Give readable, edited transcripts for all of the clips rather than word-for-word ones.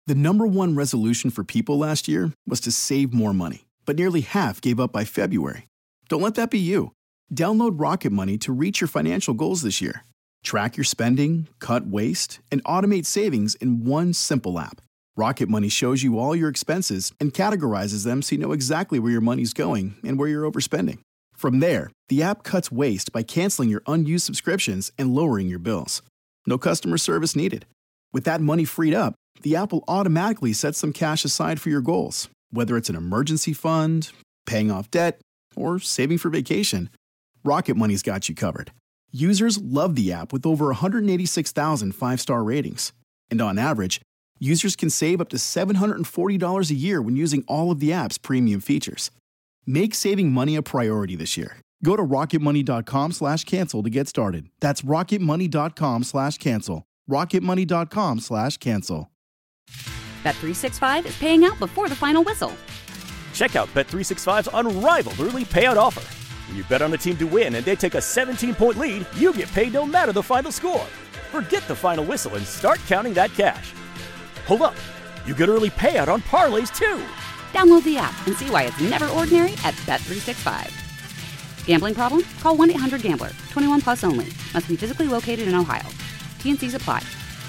The number one resolution for people last year was to save more money, but nearly half gave up by February. Don't let that be you. Download Rocket Money to reach your financial goals this year. Track your spending, cut waste, and automate savings in one simple app. Rocket Money shows you all your expenses and categorizes them so you know exactly where your money's going and where you're overspending. From there, the app cuts waste by canceling your unused subscriptions and lowering your bills. No customer service needed. With that money freed up, the app will automatically set some cash aside for your goals, whether it's an emergency fund, paying off debt, or saving for vacation. Rocket Money's got you covered. Users love the app with over 186,000 five-star ratings. And on average, users can save up to $740 a year when using all of the app's premium features. Make saving money a priority this year. Go to rocketmoney.com/cancel to get started. That's rocketmoney.com/cancel. rocketmoney.com/cancel. Bet365 is paying out before the final whistle. Check out Bet365's unrivaled early payout offer. When you bet on a team to win and they take a 17-point lead, you get paid no matter the final score. Forget the final whistle and start counting that cash. Hold up. You get early payout on parlays, too. Download the app and see why it's never ordinary at Bet365. Gambling problem? Call 1-800-GAMBLER. 21 plus only. Must be physically located in Ohio. T&Cs apply.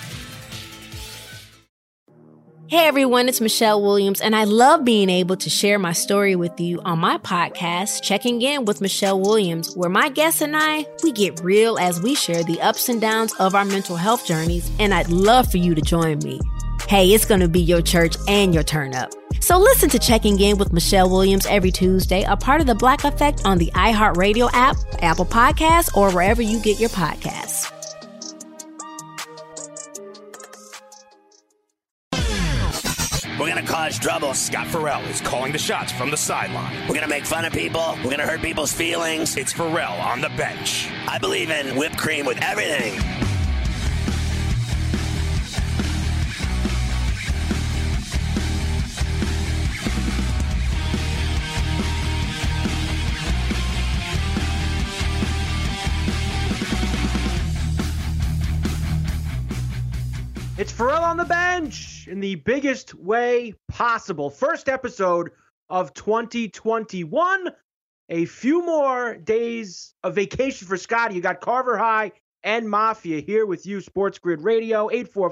Hey everyone, it's Michelle Williams, and I love being able to share my story with you on my podcast, Checking In with Michelle Williams, where my guests and I, we get real as we share the ups and downs of our mental health journeys, and I'd love for you to join me. Hey, it's going to be your church and your turn up. So listen to Checking In with Michelle Williams every Tuesday, a part of the Black Effect on the iHeartRadio app, Apple Podcasts, or wherever you get your podcasts. We're going to cause trouble. Scott Farrell is calling the shots from the sideline. We're going to make fun of people. We're going to hurt people's feelings. It's Farrell on the bench. I believe in whipped cream with everything. It's Farrell on the bench in the biggest way possible. First episode of 2021. A few more days of vacation for Scotty. You got Carver High and Mafia here with you. Sports Grid Radio,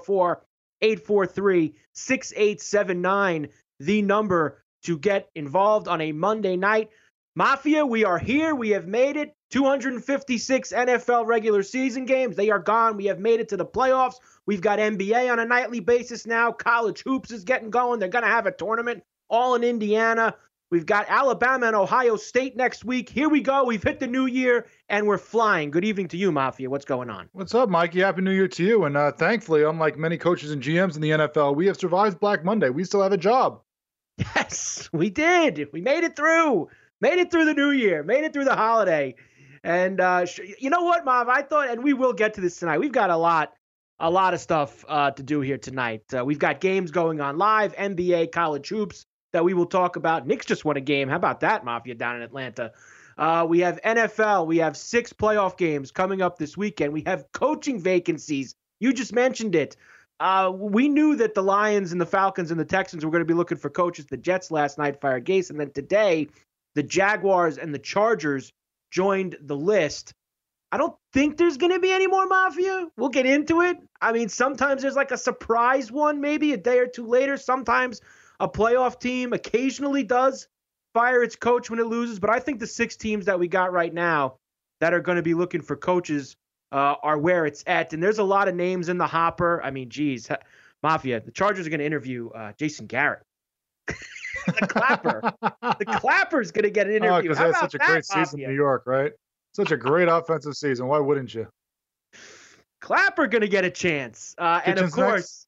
844-843-6879. The number to get involved on a Monday night. Mafia, we are here. We have made it. 256 NFL regular season games. They are gone. We have made it to the playoffs. We've got NBA on a nightly basis now. College hoops is getting going. They're going to have a tournament all in Indiana. We've got Alabama and Ohio State next week. Here we go. We've hit the new year, and we're flying. Good evening to you, Mafia. What's going on? What's up, Mikey? Happy New Year to you. And thankfully, unlike many coaches and GMs in the NFL, we have survived Black Monday. We still have a job. Yes, we did. We made it through. Made it through the new year. Made it through the holiday. And you know what, Mav? I thought, and we will get to this tonight. We've got a lot of stuff to do here tonight. We've got games going on live, NBA, college hoops that we will talk about. Knicks just won a game. How about that, Mafia, down in Atlanta? We have NFL. We have 6 playoff games coming up this weekend. We have coaching vacancies. You just mentioned it. We knew that the Lions and the Falcons and the Texans were going to be looking for coaches. The Jets last night fired Gase, and then today the Jaguars and the Chargers joined the list. I don't think there's going to be any more Mafia. We'll get into it. I mean, sometimes there's like a surprise one, maybe a day or two later. Sometimes a playoff team occasionally does fire its coach when it loses. But I think the 6 teams that we got right now that are going to be looking for coaches are where it's at. And there's a lot of names in the hopper. I mean, geez, Mafia, the Chargers are going to interview Jason Garrett. The Clapper. The Clapper's going to get an interview. Because that's such a great season in New York, right? Such a great offensive season. Why wouldn't you? Clapper going to get a chance. And of course,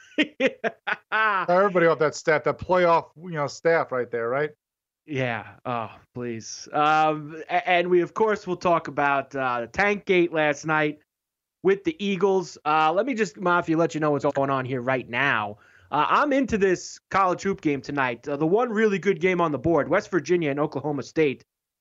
everybody off that staff, that playoff, staff right there, right? Yeah. Oh, please. And we, of course, will talk about the tank gate last night with the Eagles. Let me just, Mafia, let you know what's going on here right now. I'm into this college hoop game tonight. The one really good game on the board, West Virginia and Oklahoma State.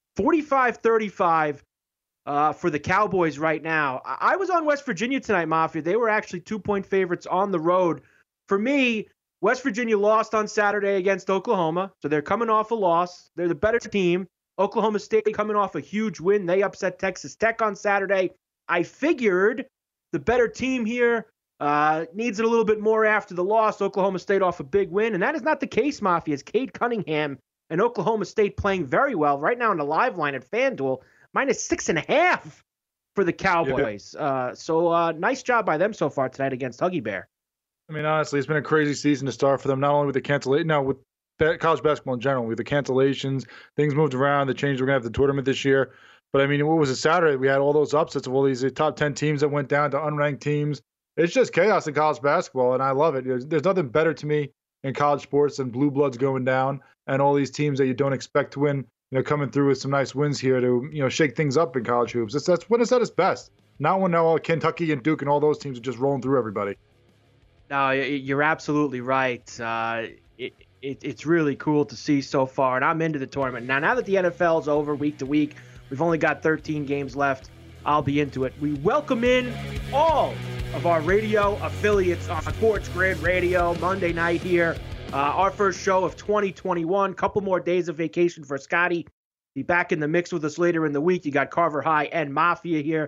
45-35 for the Cowboys right now. I was on West Virginia tonight, Mafia. They were actually 2-point favorites on the road. For me, West Virginia lost on Saturday against Oklahoma, so they're coming off a loss. They're the better team. Oklahoma State coming off a huge win. They upset Texas Tech on Saturday. I figured the better team here needs it a little bit more after the loss. Oklahoma State off a big win, and that is not the case, Mafia. It's Cade Cunningham and Oklahoma State playing very well right now in the live line at FanDuel, -6.5 for the Cowboys. Yeah. So nice job by them so far tonight against Huggy Bear. I mean, honestly, it's been a crazy season to start for them, not only with the cancellation, with college basketball in general, with the cancellations, things moved around, the change we're going to have the tournament this year. But, I mean, what was it, Saturday? We had all those upsets of all these top 10 teams that went down to unranked teams. It's just chaos in college basketball, and I love it. There's nothing better to me in college sports than blue bloods going down and all these teams that you don't expect to win, coming through with some nice wins here to, shake things up in college hoops. That's when it's at its best. Not when now Kentucky and Duke and all those teams are just rolling through everybody. No, you're absolutely right. It's really cool to see so far, and I'm into the tournament. Now that the NFL's over week to week, we've only got 13 games left. I'll be into it. We welcome in all of our radio affiliates on Sports Grid Radio Monday night here. Our first show of 2021. Couple more days of vacation for Scotty. Be back in the mix with us later in the week. You got Carver High and Mafia here.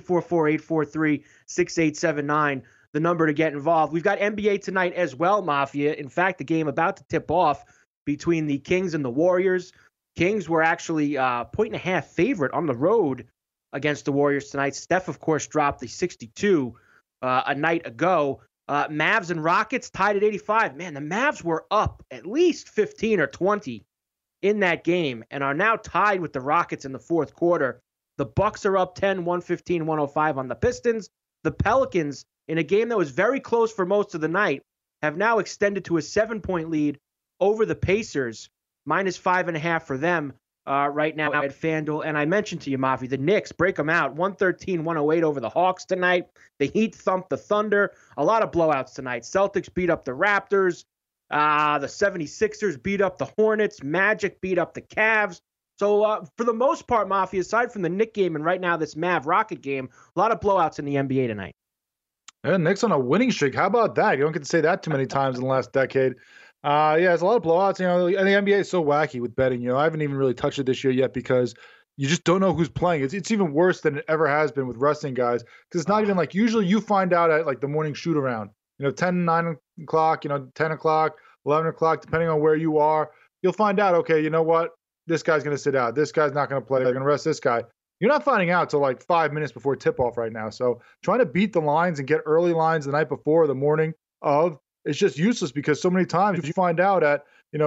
844-843-6879. The number to get involved. We've got NBA tonight as well, Mafia. In fact, the game about to tip off between the Kings and the Warriors. Kings were actually 1.5 favorite on the road against the Warriors tonight. Steph, of course, dropped the 62 a night ago. Mavs and Rockets tied at 85. Man, the Mavs were up at least 15 or 20 in that game and are now tied with the Rockets in the fourth quarter. The Bucks are up 10, 115-105 on the Pistons. The Pelicans, in a game that was very close for most of the night, have now extended to a 7-point lead over the Pacers, -5.5 for them right now at FanDuel. And I mentioned to you, Mafi, the Knicks, break them out, 113-108 over the Hawks tonight. The Heat thumped the Thunder. A lot of blowouts tonight. Celtics beat up the Raptors. The 76ers beat up the Hornets. Magic beat up the Cavs. So for the most part, Mafia, aside from the Knick game and right now this Mav-Rocket game, a lot of blowouts in the NBA tonight. Yeah, Knicks on a winning streak. How about that? You don't get to say that too many times in the last decade. There's a lot of blowouts. And the NBA is so wacky with betting. I haven't even really touched it this year yet because you just don't know who's playing. It's even worse than it ever has been with wrestling guys because it's not even like usually you find out at like the morning shoot around. 10, 9 o'clock, 10 o'clock, 11 o'clock, depending on where you are. You'll find out, okay, you know what? This guy's going to sit out. This guy's not going to play. They're going to rest this guy. You're not finding out till like 5 minutes before tip-off right now. So trying to beat the lines and get early lines the night before or the morning of, it's just useless because so many times if you find out at,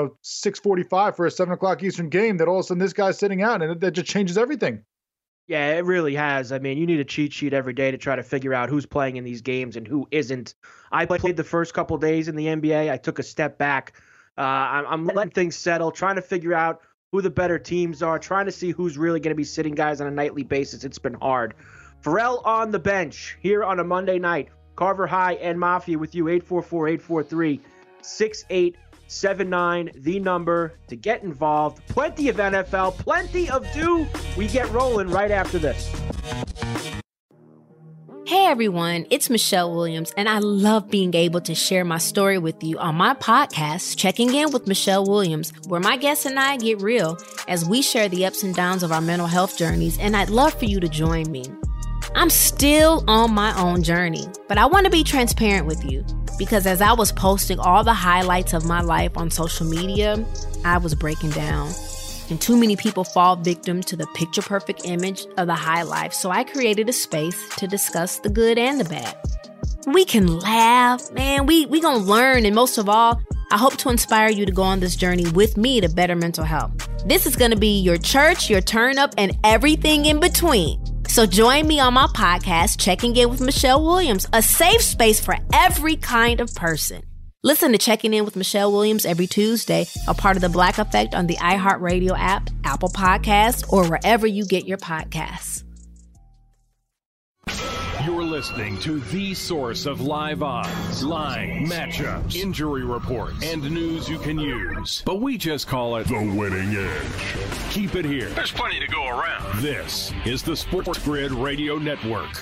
6:45 for a 7 o'clock Eastern game that all of a sudden this guy's sitting out and that just changes everything. Yeah, it really has. I mean, you need a cheat sheet every day to try to figure out who's playing in these games and who isn't. I played the first couple days in the NBA. I took a step back. I'm letting things settle, trying to figure out who the better teams are, trying to see who's really going to be sitting guys on a nightly basis. It's been hard. Pharrell on the bench here on a Monday night. Carver High and Mafia with you, 844-843-6879, the number to get involved. Plenty of NFL, plenty of dew. We get rolling right after this. Hey everyone, it's Michelle Williams, and I love being able to share my story with you on my podcast, Checking In with Michelle Williams, where my guests and I get real as we share the ups and downs of our mental health journeys, and I'd love for you to join me. I'm still on my own journey, but I want to be transparent with you because as I was posting all the highlights of my life on social media, I was breaking down. And too many people fall victim to the picture-perfect image of the high life, so I created a space to discuss the good and the bad. We can laugh, man, we gonna learn, and most of all, I hope to inspire you to go on this journey with me to better mental health. This is gonna be your church, your turn-up, and everything in between. So join me on my podcast, Checking In with Michelle Williams, a safe space for every kind of person. Listen to Checking In with Michelle Williams every Tuesday, a part of the Black Effect on the iHeartRadio app, Apple Podcasts, or wherever you get your podcasts. You're listening to the source of live odds, line, matchups, injury reports, and news you can use. But we just call it The Winning Edge. Keep it here. There's plenty to go around. This is the Sports Grid Radio Network.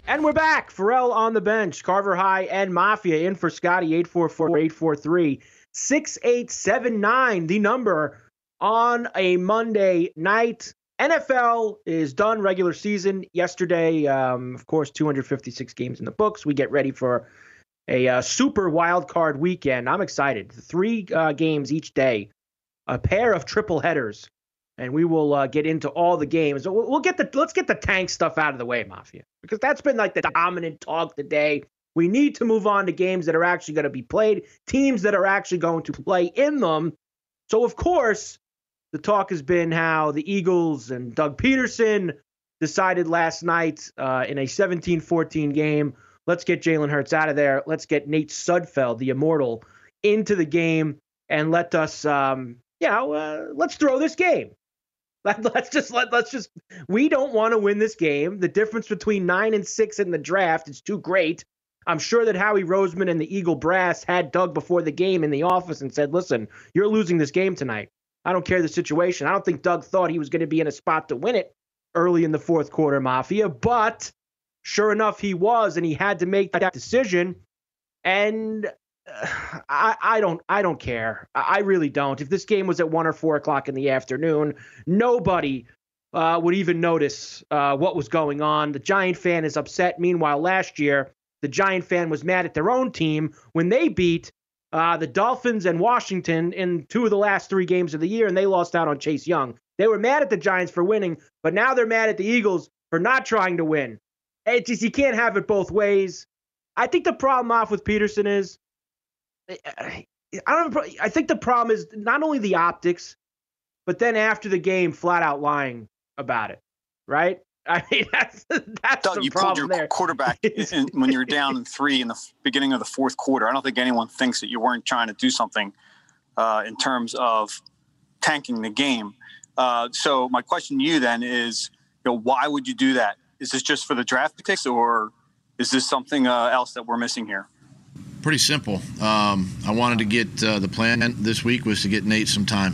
And we're back. Pharrell on the bench. Carver High and Mafia in for Scotty. 844-843-6879. The number on a Monday night. NFL is done, regular season yesterday. Of course, 256 games in the books. We get ready for a super wild card weekend. I'm excited. 3 games each day, a pair of triple headers, and we will get into all the games. Let's get the tank stuff out of the way, Mafia, because that's been like the dominant talk today. We need to move on to games that are actually going to be played, teams that are actually going to play in them. So, of course, the talk has been how the Eagles and Doug Peterson decided last night in a 17-14 game, let's get Jalen Hurts out of there. Let's get Nate Sudfeld, the immortal, into the game and let us, let's throw this game. Let's just we don't want to win this game. The difference between 9 and 6 in the draft is too great. I'm sure that Howie Roseman and the Eagle brass had Doug before the game in the office and said, listen, you're losing this game tonight. I don't care the situation. I don't think Doug thought he was going to be in a spot to win it early in the fourth quarter, Mafia, but sure enough, he was, and he had to make that decision. And I don't care. I really don't. If this game was at 1 or 4 o'clock in the afternoon, nobody would even notice what was going on. The Giant fan is upset. Meanwhile, last year, the Giant fan was mad at their own team when they beat the Dolphins and Washington in 2 of the last 3 games of the year, and they lost out on Chase Young. They were mad at the Giants for winning, but now they're mad at the Eagles for not trying to win. It's just, you can't have it both ways. I think the problem off with Peterson is, I think the problem is not only the optics, but then after the game, flat out lying about it, right? I mean, that's Doug, the problem there. You pulled your quarterback when you're down in 3 in the beginning of the fourth quarter. I don't think anyone thinks that you weren't trying to do something in terms of tanking the game. So my question to you then is, why would you do that? Is this just for the draft picks, or is this something else that we're missing here? Pretty simple. I wanted to get the plan this week was to get Nate some time,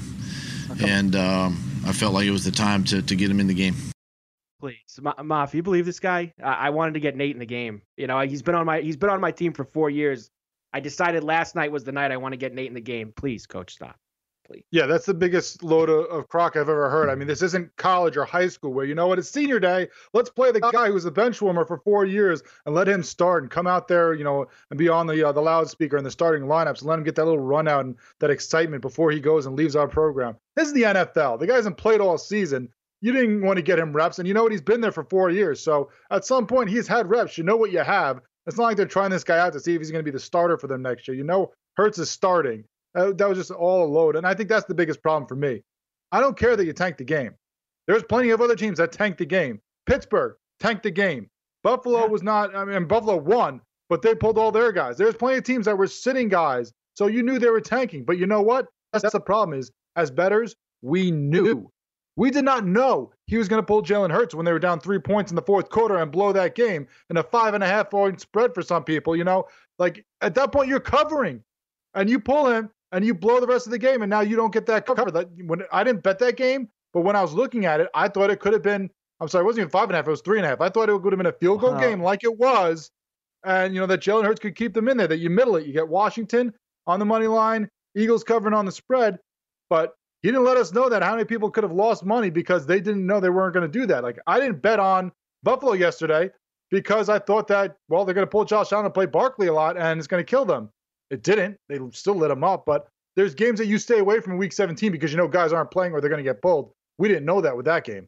and I felt like it was the time to get him in the game. Please, Maf, you believe this guy? I wanted to get Nate in the game. He's been on my team for 4 years. I decided last night was the night I want to get Nate in the game. Please, coach, stop. Please. Yeah, that's the biggest load of crock I've ever heard. I mean, this isn't college or high school where, it's senior day. Let's play the guy who was a bench warmer for 4 years and let him start and come out there, and be on the loudspeaker in the starting lineups and let him get that little run out and that excitement before he goes and leaves our program. This is the NFL. The guy hasn't played all season. You didn't want to get him reps, and he's been there for 4 years. So at some point, he's had reps. You know what you have. It's not like they're trying this guy out to see if he's going to be the starter for them next year. Hurts is starting. That was just all a load. And I think that's the biggest problem for me. I don't care that you tanked the game. There's plenty of other teams that tanked the game. Pittsburgh tanked the game. Buffalo was not, Buffalo won, but they pulled all their guys. There's plenty of teams that were sitting guys, so you knew they were tanking. But you know what? That's the problem is, as bettors, we knew. We did not know he was going to pull Jalen Hurts when they were down 3 points in the fourth quarter and blow that game in a 5.5-point spread for some people. Like at that point, you're covering, and you pull him and you blow the rest of the game, and now you don't get that cover. When I didn't bet that game, but when I was looking at it, I thought it could have been. I'm sorry, it wasn't even 5.5; it was 3.5. I thought it would have been a field goal game, like it was, and that Jalen Hurts could keep them in there. That you middle it, you get Washington on the money line, Eagles covering on the spread, but he didn't let us know that how many people could have lost money because they didn't know they weren't going to do that. Like, I didn't bet on Buffalo yesterday because I thought that, they're going to pull Josh Allen and play Barkley a lot, and it's going to kill them. It didn't. They still lit him up, but there's games that you stay away from in Week 17 because guys aren't playing or they're going to get pulled. We didn't know that with that game.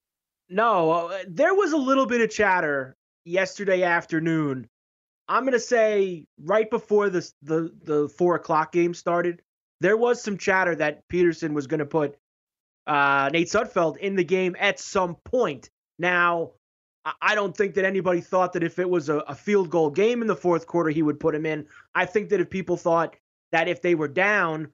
No, there was a little bit of chatter yesterday afternoon. I'm going to say right before the 4 o'clock game started, there was some chatter that Peterson was going to put Nate Sudfeld in the game at some point. Now, I don't think that anybody thought that if it was a field goal game in the fourth quarter, he would put him in. I think that if people thought that if they were down,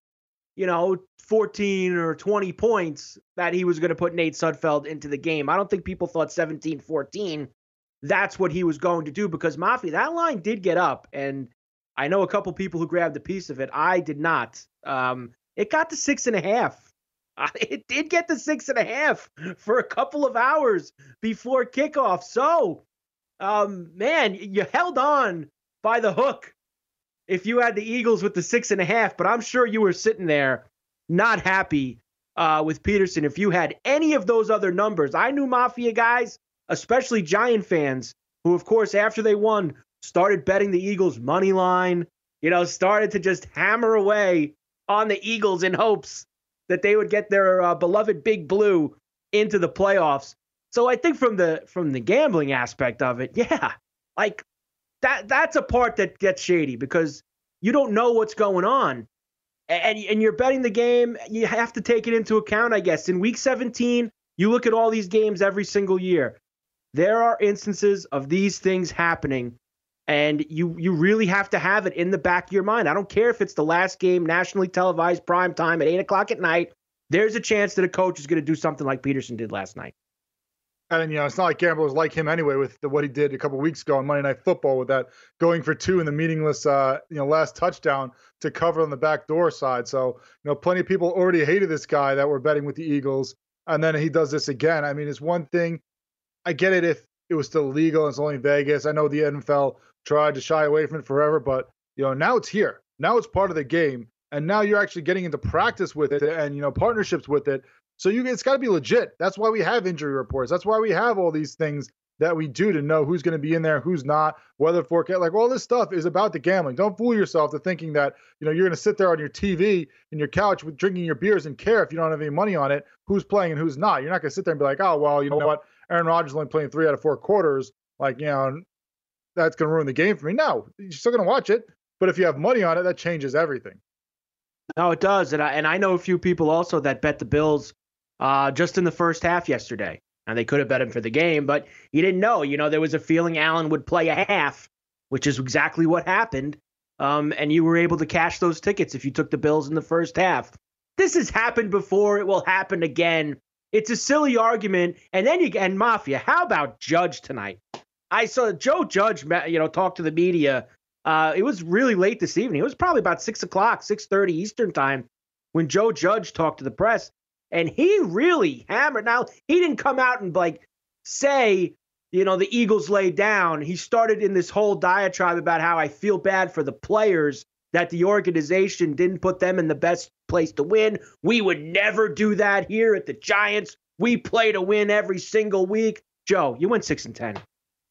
14 or 20 points, that he was going to put Nate Sudfeld into the game. I don't think people thought 17-14, that's what he was going to do, because Mafia, that line did get up, and I know a couple people who grabbed a piece of it. I did not. It got to 6.5. It did get to 6.5 for a couple of hours before kickoff. So man, you held on by the hook if you had the Eagles with the 6.5, but I'm sure you were sitting there not happy with Peterson if you had any of those other numbers. I knew Mafia guys, especially Giant fans, who, of course, after they won, started betting the Eagles money line, started to just hammer away on the Eagles in hopes that they would get their beloved Big Blue into the playoffs. So I think from the gambling aspect of it, yeah, like that's a part that gets shady because you don't know what's going on. And you're betting the game. You have to take it into account, I guess. In Week 17, you look at all these games every single year. There are instances of these things happening, and you really have to have it in the back of your mind. I don't care if it's the last game, nationally televised prime time at 8 o'clock at night. There's a chance that a coach is going to do something like Peterson did last night. And, it's not like gamblers like him anyway with what he did a couple weeks ago on Monday Night Football with that going for 2 in the meaningless, last touchdown to cover on the backdoor side. So, plenty of people already hated this guy that were betting with the Eagles. And then he does this again. I mean, it's one thing. I get it if it was still legal and it's only Vegas. I know the NFL tried to shy away from it forever, but, now it's here. Now it's part of the game. And now you're actually getting into practice with it and, partnerships with it. So it's got to be legit. That's why we have injury reports. That's why we have all these things that we do to know who's going to be in there, who's not, weather forecast. Like all this stuff is about the gambling. Don't fool yourself to thinking that, you're going to sit there on your TV in your couch with drinking your beers and care if you don't have any money on it, who's playing and who's not. You're not going to sit there and be like, oh, well, you know what? Aaron Rodgers is only playing 3 out of 4 quarters. Like, that's going to ruin the game for me. No, you're still going to watch it. But if you have money on it, that changes everything. No, it does. And I know a few people also that bet the Bills just in the first half yesterday. And they could have bet him for the game, but you didn't know. There was a feeling Allen would play a half, which is exactly what happened. And you were able to cash those tickets if you took the Bills in the first half. This has happened before. It will happen again. It's a silly argument. And then Mafia, how about Judge tonight? I saw Joe Judge, talk to the media. It was really late this evening. It was probably about 6 o'clock, 6:30 Eastern time when Joe Judge talked to the press. And he really hammered. Now, he didn't come out and say, the Eagles laid down. He started in this whole diatribe about how I feel bad for the players, that the organization didn't put them in the best place to win. We would never do that here at the Giants. We play to win every single week. Joe, you went 6-10.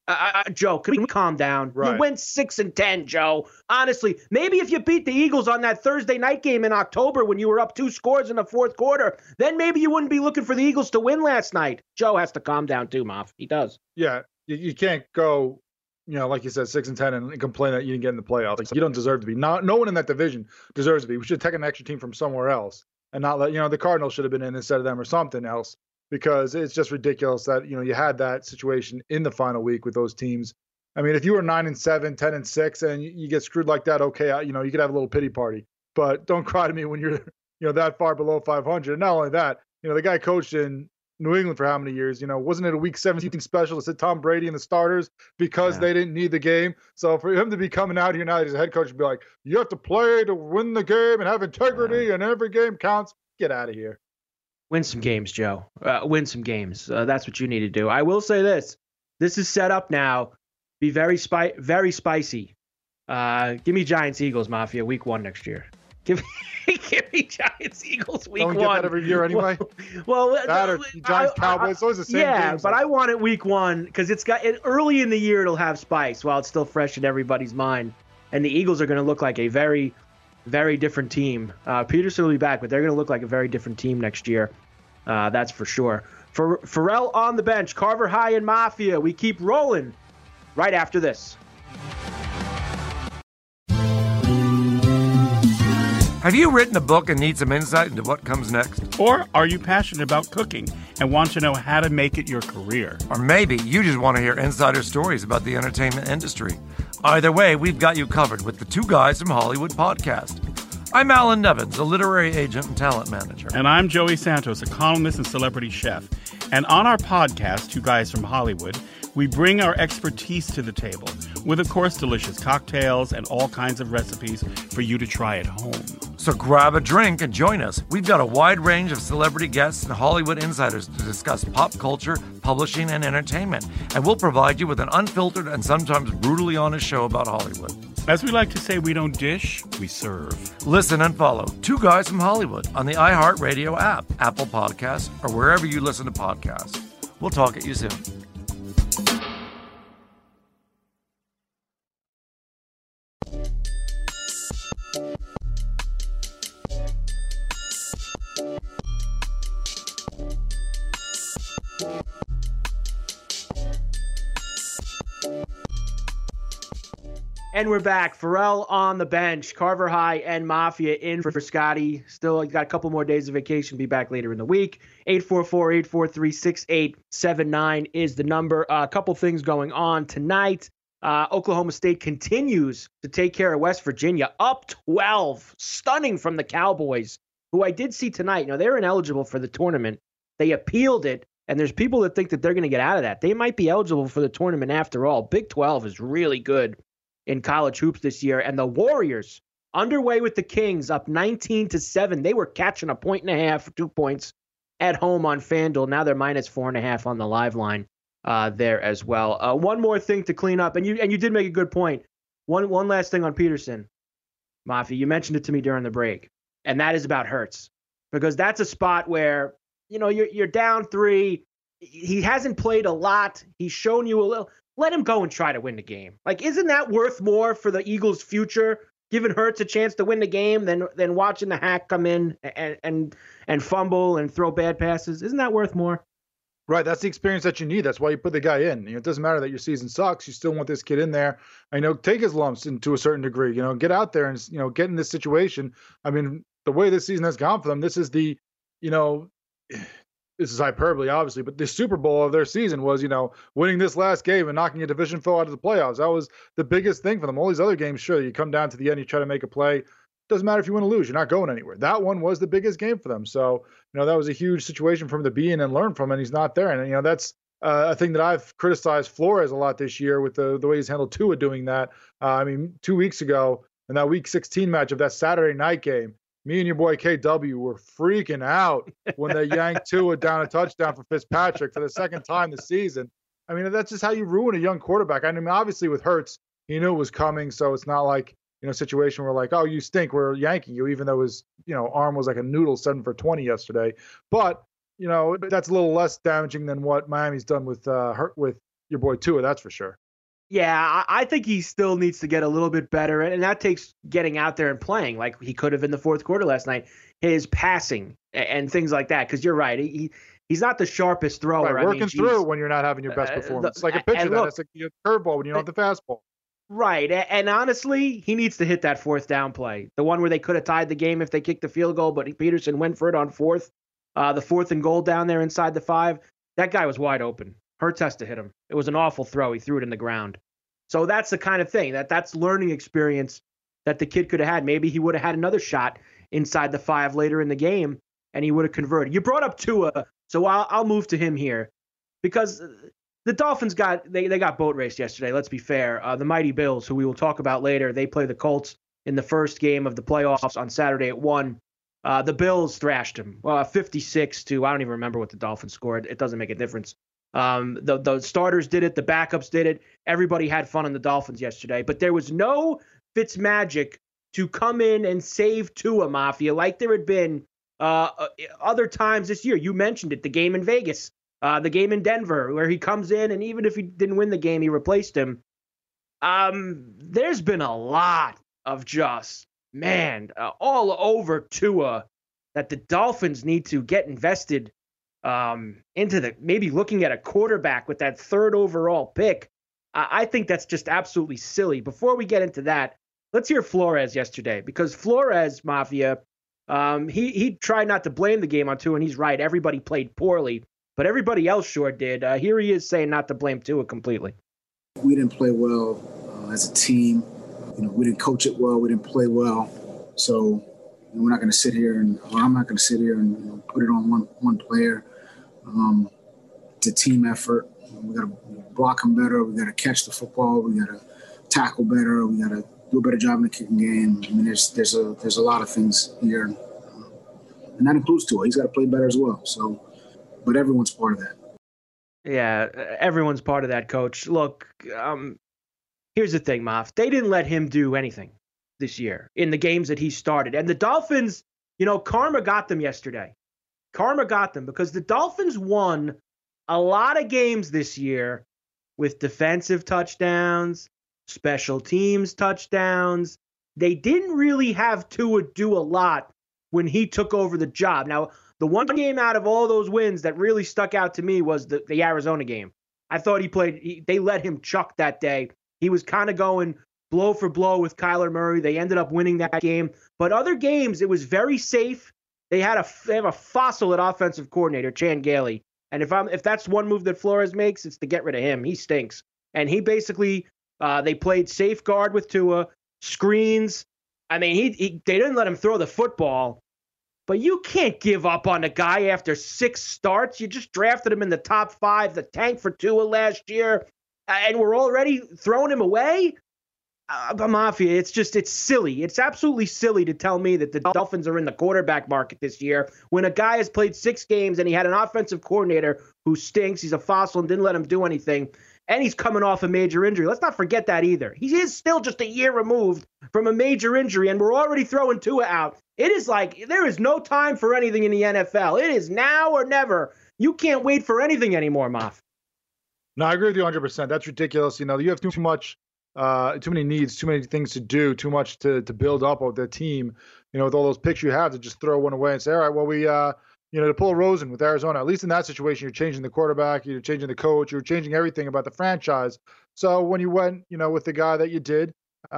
Joe, can we calm down? Right. You went 6-10, Joe. Honestly, maybe if you beat the Eagles on that Thursday night game in October when you were up 2 scores in the fourth quarter, then maybe you wouldn't be looking for the Eagles to win last night. Joe has to calm down too, Moff. He does. Yeah, you can't go, like you said, 6-10 and complain that you didn't get in the playoffs. Like, you don't deserve to be. No one in that division deserves to be. We should take an extra team from somewhere else and not let, the Cardinals should have been in instead of them or something else. Because it's just ridiculous that, you had that situation in the final week with those teams. I mean, if you were 9-7, 10-6, and you get screwed like that, okay, you could have a little pity party. But don't cry to me when you're, that far below 500. And not only that, the guy coached in New England for how many years? Wasn't it a Week 17 special that said Tom Brady and the starters because they didn't need the game? So for him to be coming out here now as a head coach and be like, you have to play to win the game and have integrity and every game counts, get out of here. Win some games, Joe. Win some games. That's what you need to do. I will say this. This is set up now. Be very spicy. Give me Giants-Eagles, Mafia, Week 1 next year. Give me Giants-Eagles Week 1. Don't get that every year anyway. Well, Giants-Cowboys, it's always the same games. But I want it Week 1 because early in the year it'll have spice while it's still fresh in everybody's mind. And the Eagles are going to look like a very, very different team. Peterson will be back, but they're going to look like a very different team next year. That's for sure. For Pharrell on the bench, Carver High and Mafia. We keep rolling right after this. Have you written a book and need some insight into what comes next? Or are you passionate about cooking and want to know how to make it your career? Or maybe you just want to hear insider stories about the entertainment industry. Either way, we've got you covered with the Two Guys from Hollywood podcast. I'm Alan Nevins, a literary agent and talent manager. And I'm Joey Santos, a columnist and celebrity chef. And on our podcast, Two Guys from Hollywood, we bring our expertise to the table with, of course, delicious cocktails and all kinds of recipes for you to try at home. So grab a drink and join us. We've got a wide range of celebrity guests and Hollywood insiders to discuss pop culture, publishing, and entertainment. And we'll provide you with an unfiltered and sometimes brutally honest show about Hollywood. As we like to say, we don't dish, we serve. Listen and follow Two Guys from Hollywood on the iHeartRadio app, Apple Podcasts, or wherever you listen to podcasts. We'll talk at you soon. And we're back. Pharrell on the bench. Carver High and Mafia in for Scotty. Still got a couple more days of vacation. Be back later in the week. 844-843-6879 is the number. A couple things going on tonight. Oklahoma State continues to take care of West Virginia. Up 12. Stunning from the Cowboys, who I did see tonight. Now, they're ineligible for the tournament. They appealed it, and there's people that think that they're going to get out of that. They might be eligible for the tournament after all. Big 12 is really good in college hoops this year. And the Warriors underway with the Kings up 19-7. They were catching 1.5, 2 points at home on FanDuel. Now they're minus 4.5 on the live line there as well. One more thing to clean up. And you did make a good point. One last thing on Peterson, Mafia. You mentioned it to me during the break. And that is about Hurts. Because that's a spot where, you're down 3. He hasn't played a lot. He's shown you a little. Let him go and try to win the game. Like, isn't that worth more for the Eagles' future, giving Hurts a chance to win the game than watching the hack come in and fumble and throw bad passes? Isn't that worth more? Right, that's the experience that you need. That's why you put the guy in. It doesn't matter that your season sucks. You still want this kid in there. Take his lumps to a certain degree. Get out there and get in this situation. I mean, the way this season has gone for them, this is the, this is hyperbole, obviously, but the Super Bowl of their season was, winning this last game and knocking a division foe out of the playoffs. That was the biggest thing for them. All these other games, sure, you come down to the end, you try to make a play. Doesn't matter if you win or lose. You're not going anywhere. That one was the biggest game for them. So, that was a huge situation for him to be in and learn from, and he's not there. And, that's a thing that I've criticized Flores a lot this year with the way he's handled Tua doing that. 2 weeks ago in that Week 16 match of that Saturday night game, me and your boy KW were freaking out when they yanked Tua down a touchdown for Fitzpatrick for the second time this season. I mean, that's just how you ruin a young quarterback. I mean, obviously with Hurts, he knew it was coming, so it's not like, a situation where like, oh, you stink, we're yanking you, even though his, arm was like a noodle 7 for 20 yesterday. But, that's a little less damaging than what Miami's done with your boy Tua, that's for sure. Yeah, I think he still needs to get a little bit better, and that takes getting out there and playing like he could have in the fourth quarter last night. His passing and things like that, because you're right, he's not the sharpest thrower. Right, working through when you're not having your best performance. It's like a pitcher that's like a curveball when you don't have the fastball. Right, and honestly, he needs to hit that fourth down play, the one where they could have tied the game if they kicked the field goal, but Peterson went for it on fourth, the 4th and goal down there inside the 5. That guy was wide open. Hurts has to hit him. It was an awful throw. He threw it in the ground. So that's the kind of thing that's learning experience that the kid could have had. Maybe he would have had another shot inside the 5 later in the game, and he would have converted. You brought up Tua, so I'll move to him here because the Dolphins got boat raced yesterday. Let's be fair. The mighty Bills, who we will talk about later, they play the Colts in the first game of the playoffs on Saturday at 1. The Bills thrashed them 56 to I don't even remember what the Dolphins scored. It doesn't make a difference. The starters did it. The backups did it. Everybody had fun on the Dolphins yesterday. But there was no Fitzmagic to come in and save Tua, Mafia, like there had been other times this year. You mentioned it, the game in Vegas, the game in Denver, where he comes in, and even if he didn't win the game, he replaced him. There's been a lot of just, all over Tua that the Dolphins need to get invested into maybe looking at a quarterback with that 3rd overall pick. I think that's just absolutely silly. Before we get into that, let's hear Flores yesterday, because Flores, Mafia, he tried not to blame the game on Tua, and he's right. Everybody played poorly, but everybody else sure did. Here he is saying not to blame Tua completely. We didn't play well as a team. We didn't coach it well. We didn't play well. So we're not going to sit here and I'm not going to sit here and put it on one player. It's a team effort. We got to block them better. We got to catch the football. We got to tackle better. We got to do a better job in the kicking game. I mean, there's a lot of things here, and that includes Tua. He's got to play better as well. So, but everyone's part of that. Yeah, everyone's part of that, Coach. Look, here's the thing, Moff. They didn't let him do anything this year in the games that he started. And the Dolphins, karma got them yesterday. Karma got them because the Dolphins won a lot of games this year with defensive touchdowns, special teams touchdowns. They didn't really have Tua do a lot when he took over the job. Now, the one game out of all those wins that really stuck out to me was the Arizona game. I thought they let him chuck that day. He was kind of going blow for blow with Kyler Murray. They ended up winning that game. But other games, it was very safe. They have a fossil at offensive coordinator, Chan Gailey. And if that's one move that Flores makes, it's to get rid of him. He stinks. And he basically, they played safeguard with Tua, screens. I mean, they didn't let him throw the football. But you can't give up on a guy after 6 starts. You just drafted him in the top 5, the tank for Tua last year, and we're already throwing him away? Mafia, it's silly. It's absolutely silly to tell me that the Dolphins are in the quarterback market this year when a guy has played 6 games and he had an offensive coordinator who stinks. He's a fossil and didn't let him do anything. And he's coming off a major injury. Let's not forget that either. He is still just a year removed from a major injury, and we're already throwing Tua out. It is like there is no time for anything in the NFL. It is now or never. You can't wait for anything anymore, Moff. No, I agree with you 100%. That's ridiculous. You have too much, too many needs, too many things to do, too much to build up with the team. With all those picks you have, to just throw one away and say, all right, well, we to pull Rosen with Arizona, at least in that situation, you're changing the quarterback, you're changing the coach, you're changing everything about the franchise. So when you went, with the guy that you did,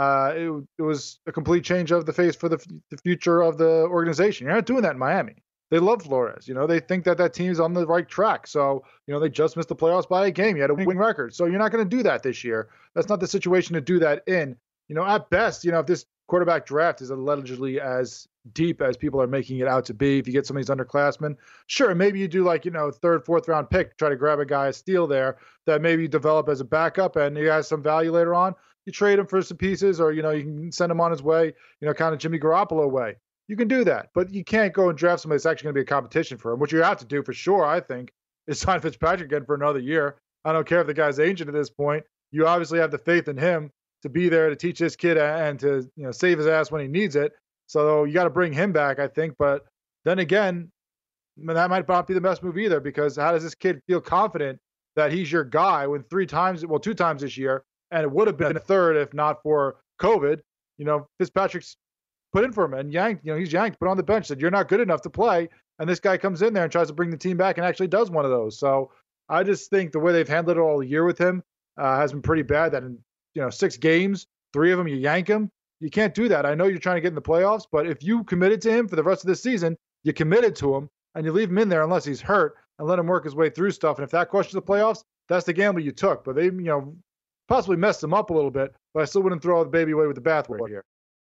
it was a complete change of the face for the future of the organization. You're not doing that in Miami. They love Flores. They think that team's on the right track. So, they just missed the playoffs by a game. You had a winning record. So you're not going to do that this year. That's not the situation to do that in. At best, if this quarterback draft is allegedly as deep as people are making it out to be, if you get some of these underclassmen, sure, maybe you do third, 4th round pick, try to grab a guy, a steal there that maybe you develop as a backup and he has some value later on. You trade him for some pieces or, you can send him on his way, kind of Jimmy Garoppolo way. You can do that, but you can't go and draft somebody that's actually going to be a competition for him. What you have to do for sure, I think, is sign Fitzpatrick again for another year. I don't care if the guy's ancient at this point. You obviously have the faith in him to be there to teach this kid and to save his ass when he needs it. So you got to bring him back, I think. But then again, that might not be the best move either, because how does this kid feel confident that he's your guy when 2 times this year, and it would have been a third if not for COVID? Fitzpatrick's put in for him and yanked. He's yanked, put on the bench, said, you're not good enough to play. And this guy comes in there and tries to bring the team back and actually does one of those. So I just think the way they've handled it all year with him has been pretty bad. That in 6 games, 3 of them you yank him. You can't do that. I know you're trying to get in the playoffs, but if you committed to him for the rest of the season, you committed to him and you leave him in there unless he's hurt and let him work his way through stuff. And if that questions the playoffs, that's the gamble you took. But they, possibly messed him up a little bit, but I still wouldn't throw the baby away with the bathwater here.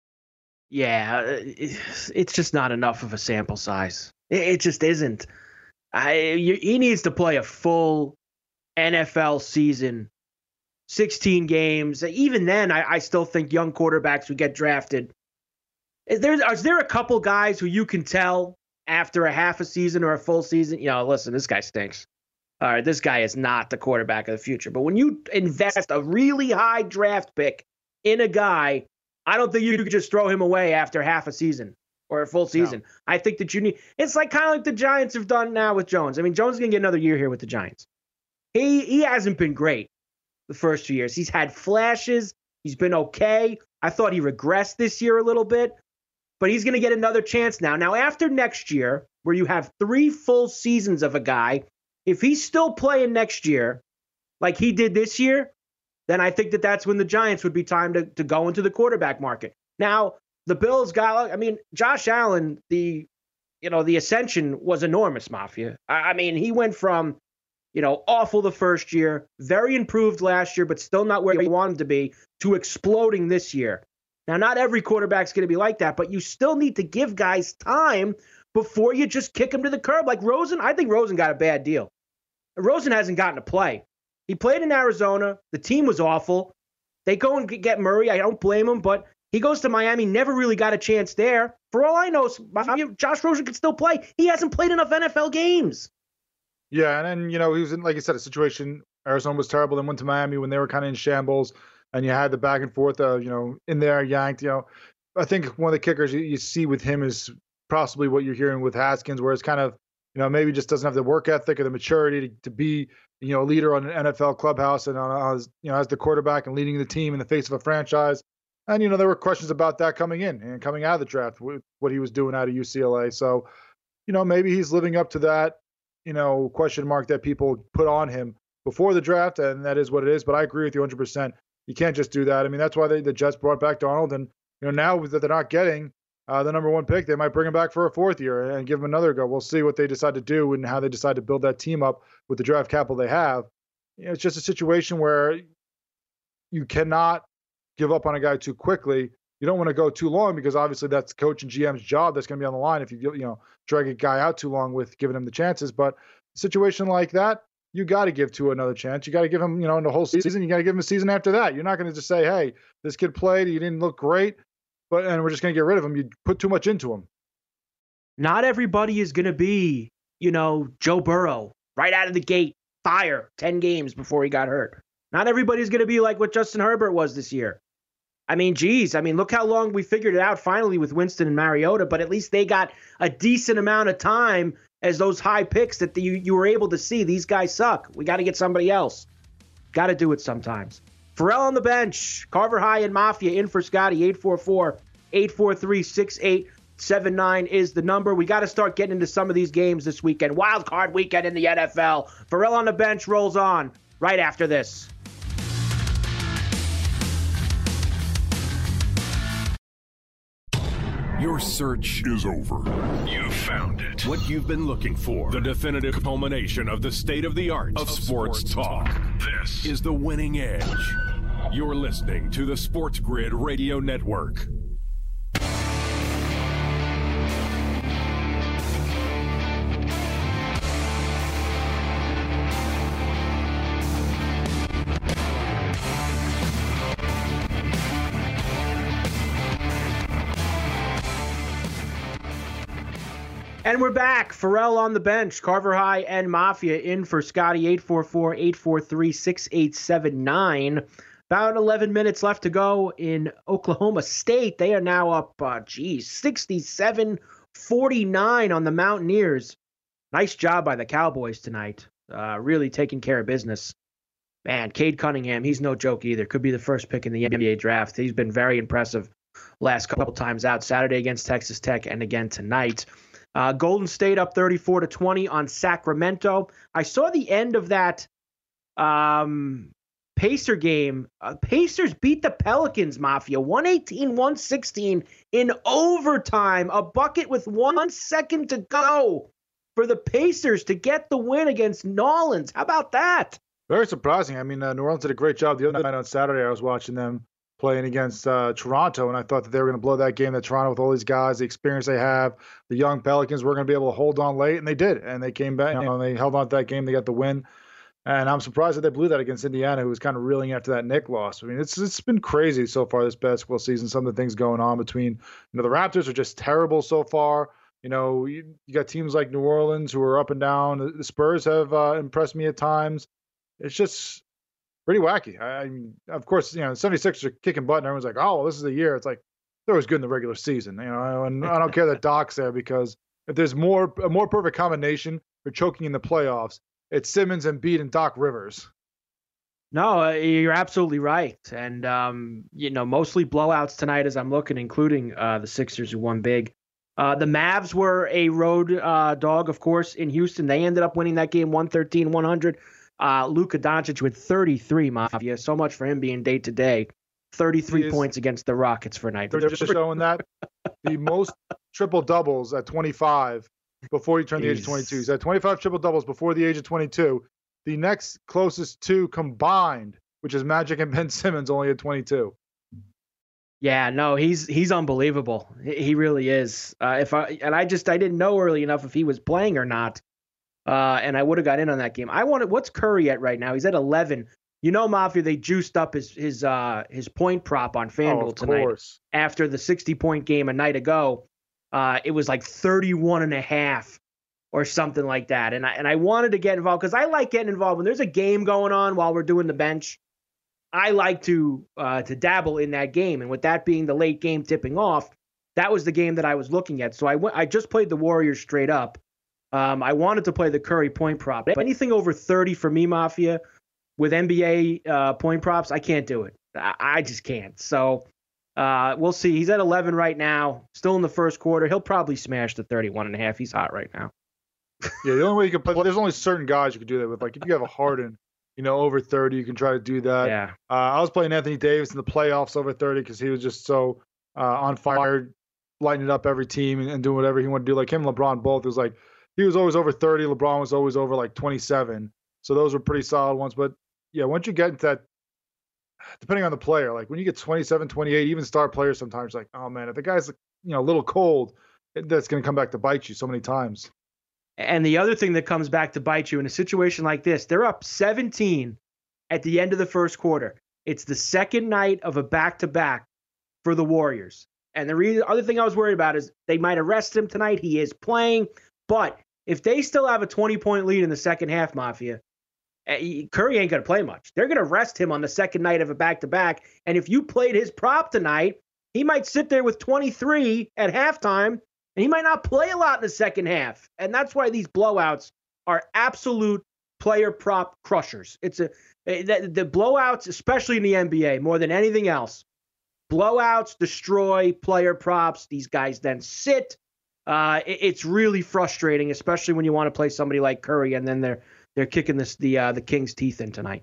Yeah, it's just not enough of a sample size. It just isn't. He needs to play a full NFL season, 16 games. Even then, I still think young quarterbacks who get drafted. Is there a couple guys who you can tell after a half a season or a full season, listen, this guy stinks. All right, this guy is not the quarterback of the future. But when you invest a really high draft pick in a guy, I don't think you could just throw him away after half a season or a full season. No. I think that you need – it's kind of like the Giants have done now with Jones. I mean, Jones is going to get another year here with the Giants. He hasn't been great the first 2 years. He's had flashes. He's been okay. I thought he regressed this year a little bit, but he's going to get another chance now. Now, after next year, where you have 3 full seasons of a guy, if he's still playing next year like he did this year, then I think that's when the Giants would be time to go into the quarterback market. Now, the Bills Josh Allen, the ascension was enormous, Mafia. I mean, he went from, awful the first year, very improved last year, but still not where he wanted to be, to exploding this year. Now, not every quarterback's going to be like that, but you still need to give guys time before you just kick them to the curb. Like Rosen, I think Rosen got a bad deal. Rosen hasn't gotten to play. He played in Arizona. The team was awful. They go and get Murray. I don't blame him, but He goes to Miami, never really got a chance there. For all I know, Josh Rosen could still play. He hasn't played enough NFL games. Yeah, and then, he was in, like you said, a situation. Arizona was terrible, then went to Miami when they were kind of in shambles, and you had the back and forth, in there, yanked. I think one of the kickers you see with him is possibly what you're hearing with Haskins, where it's kind of, maybe just doesn't have the work ethic or the maturity to be, a leader on an NFL clubhouse and as the quarterback and leading the team in the face of a franchise. And, there were questions about that coming in and coming out of the draft, what he was doing out of UCLA. So, maybe he's living up to that, question mark that people put on him before the draft, and that is what it is. But I agree with you 100%. You can't just do that. I mean, that's why the Jets brought back Darnold. And, now that they're not getting the number one pick, they might bring him back for a fourth year and give him another go. We'll see what they decide to do and how they decide to build that team up with the draft capital they have. It's just a situation where you cannot give up on a guy too quickly. You don't want to go too long because obviously that's coach and GM's job that's going to be on the line if you drag a guy out too long with giving him the chances. But a situation like that, you got to give to another chance. You got to give him, in the whole season. You got to give him a season after that. You're not going to just say, hey, this kid played, he didn't look great, and we're just going to get rid of him. You put too much into him. Not everybody is going to be, Joe Burrow right out of the gate, fire 10 games before he got hurt. Not everybody's going to be like what Justin Herbert was this year. Look how long we figured it out finally with Winston and Mariota, but at least they got a decent amount of time as those high picks that you were able to see. These guys suck. We got to get somebody else. Got to do it sometimes. Pharrell on the bench. Carver High and Mafia in for Scotty. 844-843-6879 is the number. We got to start getting into some of these games this weekend. Wild card weekend in the NFL. Pharrell on the bench rolls on right after this. Your search is over. You found it. What you've been looking for. The definitive culmination of the state-of-the-art of sports talk. This is The Winning Edge. You're listening to the Sports Grid Radio Network. And we're back. Pharrell on the bench. Carver High and Mafia in for Scotty. 844-843-6879. About 11 minutes left to go in Oklahoma State. They are now up, 67-49 on the Mountaineers. Nice job by the Cowboys tonight. Really taking care of business. Man, Cade Cunningham, he's no joke either. Could be the first pick in the NBA draft. He's been very impressive last couple times out. Saturday against Texas Tech and again tonight. Golden State up 34-20 on Sacramento. I saw the end of that Pacer game. Pacers beat the Pelicans, Mafia, 118-116 in overtime. A bucket with 1 second to go for the Pacers to get the win against Nolans. How about that? Very surprising. New Orleans did a great job the other night on Saturday. I was watching them playing against Toronto, and I thought that they were going to blow that game. That Toronto, with all these guys, the experience they have, the young Pelicans, were going to be able to hold on late, and they did. And they came back, and they held on to that game. They got the win. And I'm surprised that they blew that against Indiana, who was kind of reeling after that Knick loss. It's been crazy so far this basketball season. Some of the things going on between, the Raptors are just terrible so far. You got teams like New Orleans who are up and down. The Spurs have impressed me at times. It's just pretty wacky. Of course, the 76ers are kicking butt, and everyone's like, oh, well, this is the year. It's like, they're always good in the regular season, and I don't care that Doc's there, because if there's a more perfect combination for choking in the playoffs, it's Simmons, Embiid, and Doc Rivers. No, you're absolutely right. And, mostly blowouts tonight as I'm looking, including the Sixers, who won big. The Mavs were a road dog, of course, in Houston. They ended up winning that game 113-100. Luka Doncic with 33, Mafia. So much for him being day-to-day. 33 points against the Rockets for night. They're just showing that the most triple-doubles at 25 before he turned the age of 22. He's had 25 triple-doubles before the age of 22. The next closest two combined, which is Magic and Ben Simmons, only at 22. Yeah, no, he's unbelievable. He really is. I didn't know early enough if he was playing or not. And I would have got in on that game. What's Curry at right now? He's at 11 Mafia, they juiced up his point prop on FanDuel tonight after the 60-point game a night ago. It was like 31.5 or something like that. And I wanted to get involved because I like getting involved when there's a game going on while we're doing the bench. I like to dabble in that game. And with that being the late game tipping off, that was the game that I was looking at. So I just played the Warriors straight up. I wanted to play the Curry point prop. Anything over 30 for me, Mafia, with NBA point props, I can't do it. I just can't. So we'll see. He's at 11 right now, still in the first quarter. He'll probably smash the 31.5. He's hot right now. Yeah, the only way you can play, there's only certain guys you can do that with. Like if you have a Harden, over 30, you can try to do that. Yeah. I was playing Anthony Davis in the playoffs over 30 because he was just so on fire, lighting it up every team and doing whatever he wanted to do. Like him and LeBron both. It was like he was always over 30. LeBron was always over like 27. So those were pretty solid ones. But yeah, once you get into that, depending on the player, like when you get 27, 28, even star players sometimes like, oh man, if the guy's a little cold, that's going to come back to bite you so many times. And the other thing that comes back to bite you in a situation like this, they're up 17 at the end of the first quarter. It's the second night of a back-to-back for the Warriors. And the other thing I was worried about is they might arrest him tonight. He is playing. But if they still have a 20-point lead in the second half, Mafia, Curry ain't going to play much. They're going to rest him on the second night of a back-to-back. And if you played his prop tonight, he might sit there with 23 at halftime, and he might not play a lot in the second half. And that's why these blowouts are absolute player prop crushers. It's the blowouts, especially in the NBA, more than anything else. Blowouts destroy player props. These guys then sit. It's really frustrating, especially when you want to play somebody like Curry, and then they're kicking the Kings' teeth in tonight.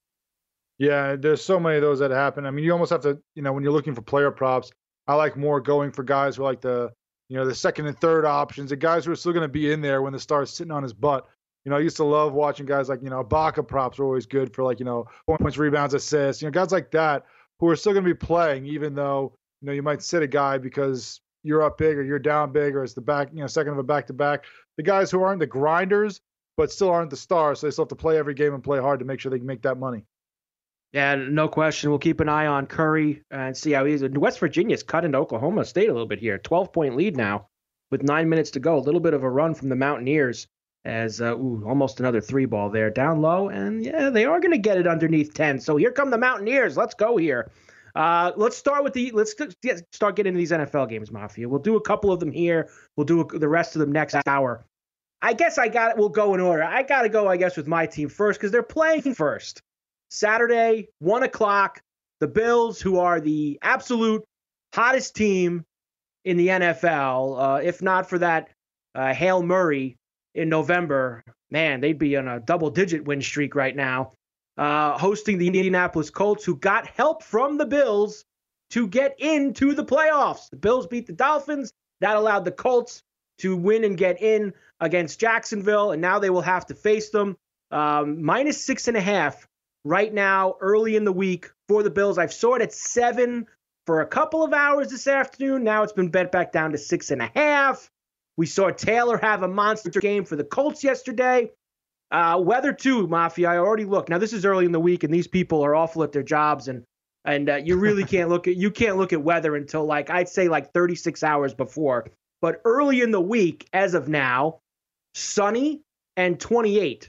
Yeah, there's so many of those that happen. I mean, you almost have to, when you're looking for player props, I like more going for guys who are like the second and third options, the guys who are still going to be in there when the star's sitting on his butt. I used to love watching guys like, Ibaka props are always good for points, rebounds, assists, guys like that who are still going to be playing, even though, you might sit a guy because you're up big or you're down big or it's the back, second of a back-to-back. The guys who aren't the grinders, but still aren't the stars, so they still have to play every game and play hard to make sure they can make that money. Yeah, no question. We'll keep an eye on Curry and see how he is. West Virginia's cut into Oklahoma State a little bit here. 12-point lead now with 9 minutes to go. A little bit of a run from the Mountaineers as almost another 3-ball there. Down low, and yeah, they are going to get it underneath 10. So here come the Mountaineers. Let's go here. Let's start start getting into these NFL games, Mafia. We'll do a couple of them here. We'll do the rest of them next hour. I guess we'll go in order. I got to go, with my team first because they're playing first. Saturday, 1 o'clock, the Bills, who are the absolute hottest team in the NFL, if not for that Hail Murray in November, man, they'd be on a double-digit win streak right now, hosting the Indianapolis Colts, who got help from the Bills to get into the playoffs. The Bills beat the Dolphins. That allowed the Colts to win and get in against Jacksonville, and now they will have to face them. Minus 6.5 right now, early in the week for the Bills. I've saw it at 7 for a couple of hours this afternoon. Now it's been bet back down to 6.5. We saw Taylor have a monster game for the Colts yesterday. Weather too, Mafia. I already looked. Now this is early in the week, and these people are awful at their jobs, and you really can't look at weather until I'd say 36 hours before. But early in the week, as of now, sunny and 28.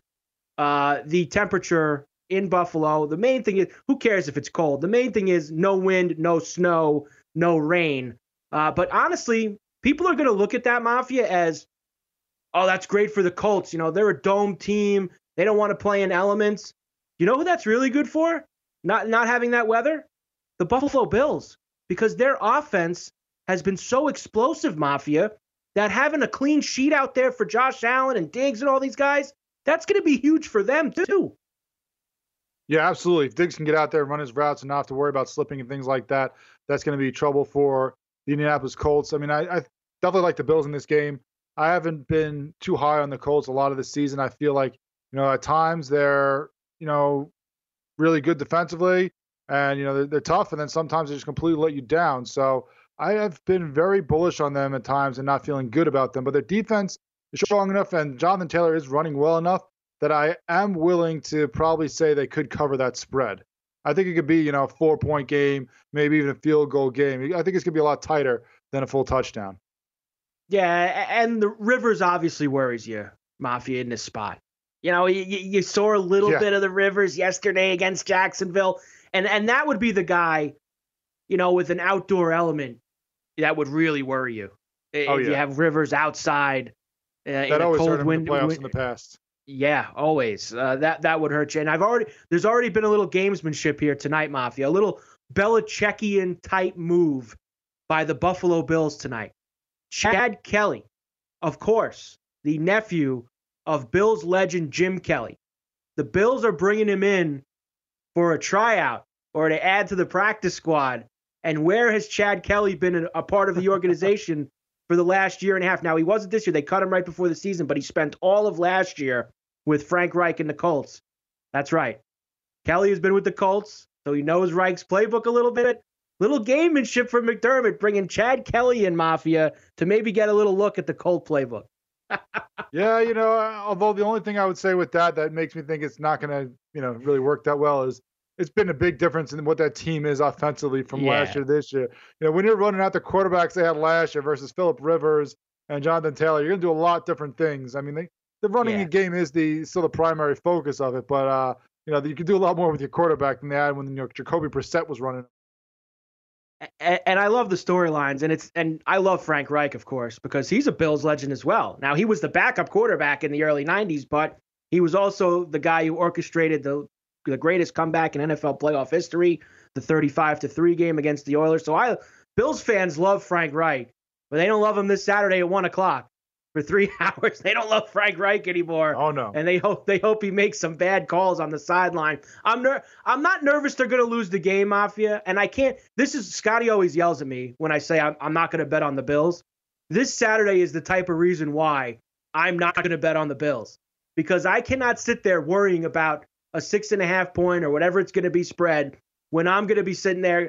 The temperature in Buffalo. The main thing is, who cares if it's cold? The main thing is no wind, no snow, no rain. But honestly, people are going to look at that, Mafia, as, oh, that's great for the Colts. They're a dome team. They don't want to play in elements. You know who that's really good for? Not having that weather? The Buffalo Bills. Because their offense has been so explosive, Mafia, that having a clean sheet out there for Josh Allen and Diggs and all these guys, that's going to be huge for them too. Yeah, absolutely. If Diggs can get out there and run his routes and not have to worry about slipping and things like that, that's going to be trouble for the Indianapolis Colts. I mean, I definitely like the Bills in this game. I haven't been too high on the Colts a lot of the season. I feel like, at times they're, really good defensively and, they're tough, and then sometimes they just completely let you down. So I have been very bullish on them at times and not feeling good about them. But their defense is strong enough, and Jonathan Taylor is running well enough that I am willing to probably say they could cover that spread. I think it could be, a 4-point game, maybe even a field goal game. I think it's going to be a lot tighter than a full touchdown. Yeah, and the Rivers obviously worries you, Mafia, in this spot. You saw a little bit of the Rivers yesterday against Jacksonville, and that would be the guy, with an outdoor element that would really worry you. If you have Rivers outside that in a always cold hurt him in wind, the playoffs in the past. Yeah, always. That would hurt you. And there's already been a little gamesmanship here tonight, Mafia. A little Belichickian type move by the Buffalo Bills tonight. Chad Kelly, of course, the nephew of Bills legend Jim Kelly. The Bills are bringing him in for a tryout or to add to the practice squad. And where has Chad Kelly been a part of the organization for the last year and a half? Now, he wasn't this year. They cut him right before the season, but he spent all of last year with Frank Reich and the Colts. That's right. Kelly has been with the Colts, so he knows Reich's playbook a little bit. Little gamemanship from McDermott, bringing Chad Kelly in, Mafia, to maybe get a little look at the Colt playbook. Yeah, although the only thing I would say with that makes me think it's not going to, really work that well is it's been a big difference in what that team is offensively from last year to this year. When you're running out the quarterbacks they had last year versus Phillip Rivers and Jonathan Taylor, you're going to do a lot different things. I mean, the running game is still the primary focus of it, but you can do a lot more with your quarterback than they had when Jacoby Brissett was running. And I love the storylines, and I love Frank Reich, of course, because he's a Bills legend as well. Now, he was the backup quarterback in the early 90s, but he was also the guy who orchestrated the greatest comeback in NFL playoff history, the 35-3 game against the Oilers. So Bills fans love Frank Reich, but they don't love him this Saturday at 1 o'clock for 3 hours. They don't love Frank Reich anymore. Oh, no. And they hope he makes some bad calls on the sideline. I'm not nervous they're going to lose the game, Mafia, and I can't. Scotty always yells at me when I say I'm not going to bet on the Bills. This Saturday is the type of reason why I'm not going to bet on the Bills, because I cannot sit there worrying about a 6.5 point or whatever it's going to be spread when I'm going to be sitting there,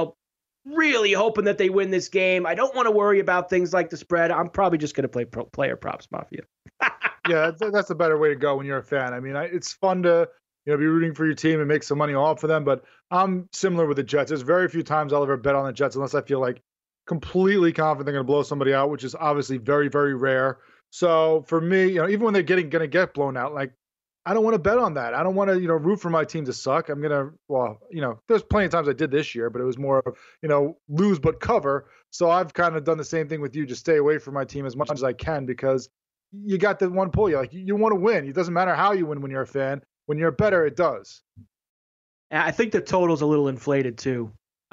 really hoping that they win this game. I don't want to worry about things like the spread. I'm probably just going to play player props, Mafia. Yeah, that's a better way to go when you're a fan. I mean, it's fun to be rooting for your team and make some money off for them, but I'm similar with the Jets. There's very few times I'll ever bet on the Jets unless I feel like completely confident they're going to blow somebody out, which is obviously very, very rare. So for me, even when they're going to get blown out, I don't want to bet on that. I don't want to, root for my team to suck. I'm going to, there's plenty of times I did this year, but it was more of, lose but cover. So I've kind of done the same thing with you. Just stay away from my team as much as I can, because you got the one pull. You want to win. It doesn't matter how you win when you're a fan. When you're better, it does. I think the total's a little inflated too.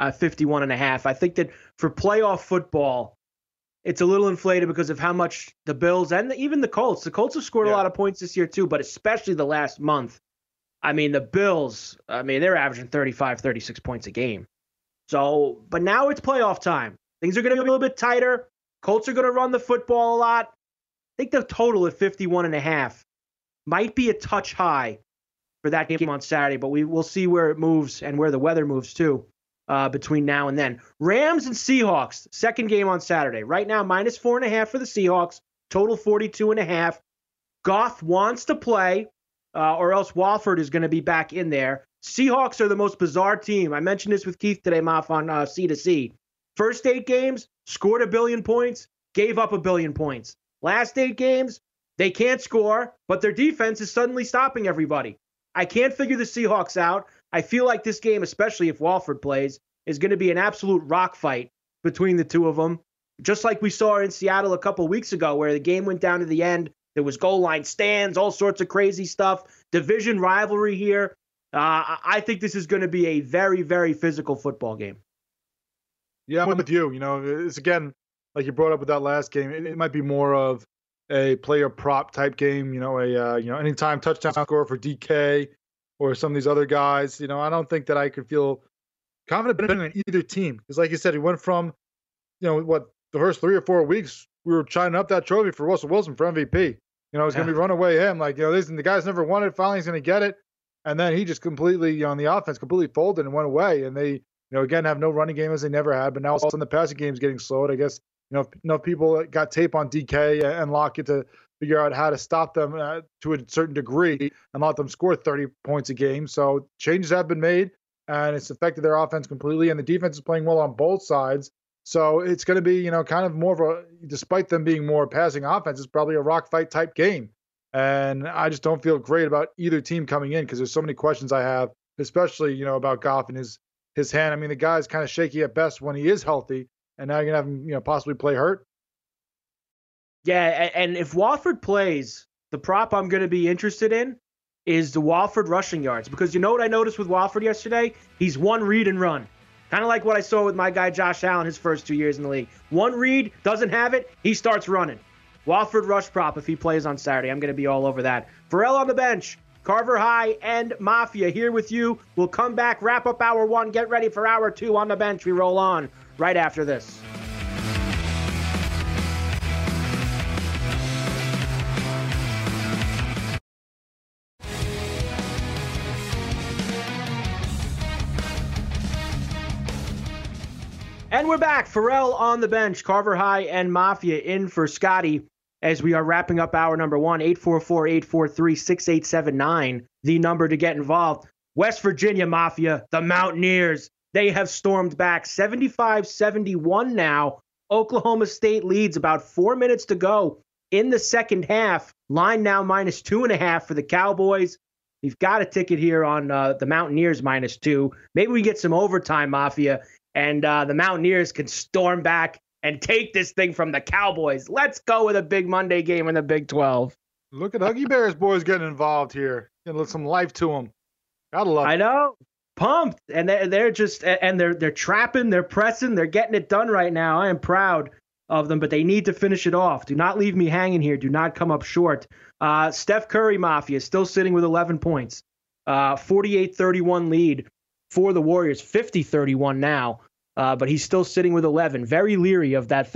51.5. I think that for playoff football, it's a little inflated because of how much the Bills and even the Colts have scored a lot of points this year too, but especially the last month. I mean, the Bills, they're averaging 35, 36 points a game. So, but now it's playoff time. Things are going to be a little bit tighter. Colts are going to run the football a lot. I think the total at 51.5 might be a touch high for that game on Saturday, but we'll see where it moves and where the weather moves too. Between now and then. Rams and Seahawks, second game on Saturday. Right now, -4.5 for the Seahawks, total 42.5. Goff wants to play, or else Walford is going to be back in there. Seahawks are the most bizarre team. I mentioned this with Keith today, Moff, on C2C. First 8 games, scored 1 billion points, gave up 1 billion points. Last 8 games, they can't score, but their defense is suddenly stopping everybody. I can't figure the Seahawks out. I feel like this game, especially if Walford plays, is going to be an absolute rock fight between the two of them. Just like we saw in Seattle a couple weeks ago, where the game went down to the end. There was goal line stands, all sorts of crazy stuff. Division rivalry here. I think this is going to be a very, very physical football game. Yeah, I'm with you. It's again, like you brought up with that last game, it might be more of a player prop type game. Anytime touchdown score for DK or some of these other guys. I don't think that I could feel confident in either team, because, like you said, he went from, the first 3 or 4 weeks we were shining up that trophy for Russell Wilson for MVP. It's going to be run away him. The guy's never won it. Finally, he's going to get it. And then he just completely, on the offense, completely folded and went away. And they, again, have no running game as they never had. But now all of a sudden the passing game is getting slowed. I guess enough people got tape on DK and Lockett to figure out how to stop them to a certain degree and let them score 30 points a game. So changes have been made, and it's affected their offense completely, and the defense is playing well on both sides. So it's going to be, kind of more of a, despite them being more passing offense, it's probably a rock fight type game. And I just don't feel great about either team coming in because there's so many questions I have, especially, about Goff and his hand. I mean, the guy's kind of shaky at best when he is healthy, and now you're going to have him, possibly play hurt. Yeah, and if Walford plays, the prop I'm going to be interested in is the Walford rushing yards. Because you know what I noticed with Walford yesterday? He's one read and run. Kind of like what I saw with my guy Josh Allen his first 2 years in the league. One read, doesn't have it, he starts running. Walford rush prop if he plays on Saturday. I'm going to be all over that. Pharrell on the bench, Carver High and Mafia here with you. We'll come back, wrap up hour one, get ready for hour two on the bench. We roll on right after this. And we're back. Pharrell on the bench, Carver High and Mafia in for Scotty as we are wrapping up hour number one. 844-843-6879, the number to get involved. West Virginia Mafia, the Mountaineers, they have stormed back 75-71 now. Oklahoma State leads about 4 minutes to go in the second half. Line now -2.5 for the Cowboys. We've got a ticket here on the Mountaineers -2. Maybe we get some overtime, Mafia, and the Mountaineers can storm back and take this thing from the Cowboys. Let's go with a big Monday game in the Big 12. Look at Huggy Bears boys getting involved here. Getting some life to them. Gotta love it. I know. Pumped. And they're just, and they're trapping, they're pressing, they're getting it done right now. I am proud of them, but they need to finish it off. Do not leave me hanging here. Do not come up short. Steph Curry Mafia still sitting with 11 points. 48-31 lead for the Warriors, 50-31 now, but he's still sitting with 11. Very leery of that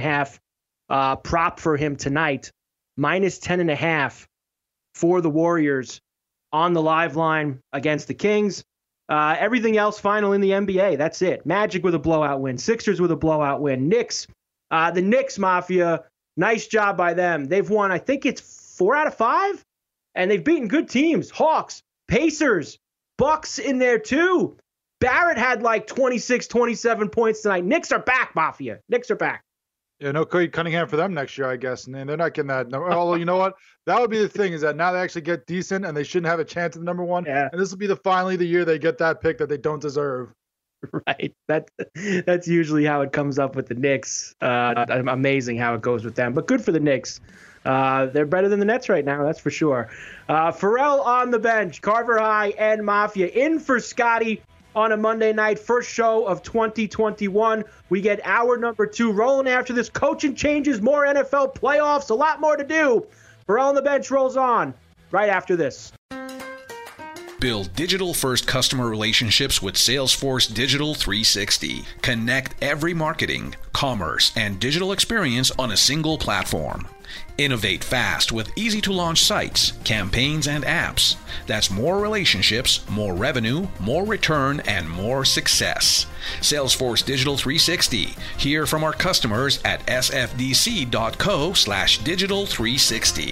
31.5 prop for him tonight. -10.5 for the Warriors on the live line against the Kings. Everything else final in the NBA. That's it. Magic with a blowout win. Sixers with a blowout win. Knicks. The Knicks Mafia, nice job by them. They've won, I think it's 4 out of 5, and they've beaten good teams. Hawks, Pacers, Bucks in there too. Barrett had like 26, 27 points tonight. Knicks are back, Mafia. Knicks are back. Yeah, no Cade Cunningham for them next year, I guess. And they're not getting that number. Although, you know what? That would be the thing, is that now they actually get decent and they shouldn't have a chance at the number one. Yeah. And this will be finally the year they get that pick that they don't deserve. Right. That's usually how it comes up with the Knicks. Amazing how it goes with them. But good for the Knicks. They're better than the Nets right now, that's for sure. Pharrell on the bench, Carver High and Mafia in for Scotty on a Monday night, first show of 2021. We get hour number 2 rolling after this. Coaching changes, more NFL playoffs, a lot more to do. Pharrell on the bench rolls on right after this. Build digital-first customer relationships with Salesforce Digital 360. Connect every marketing, commerce, and digital experience on a single platform. Innovate fast with easy-to-launch sites, campaigns, and apps. That's more relationships, more revenue, more return, and more success. Salesforce Digital 360. Hear from our customers at sfdc.co/digital360.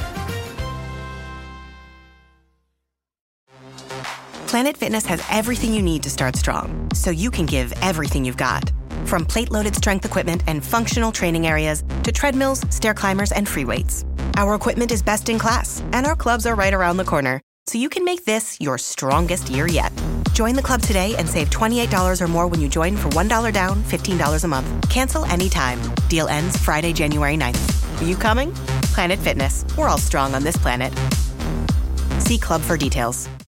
Planet Fitness has everything you need to start strong, so you can give everything you've got. From plate-loaded strength equipment and functional training areas to treadmills, stair climbers, and free weights. Our equipment is best in class, and our clubs are right around the corner, so you can make this your strongest year yet. Join the club today and save $28 or more when you join for $1 down, $15 a month. Cancel anytime. Deal ends Friday, January 9th. Are you coming? Planet Fitness. We're all strong on this planet. See club for details.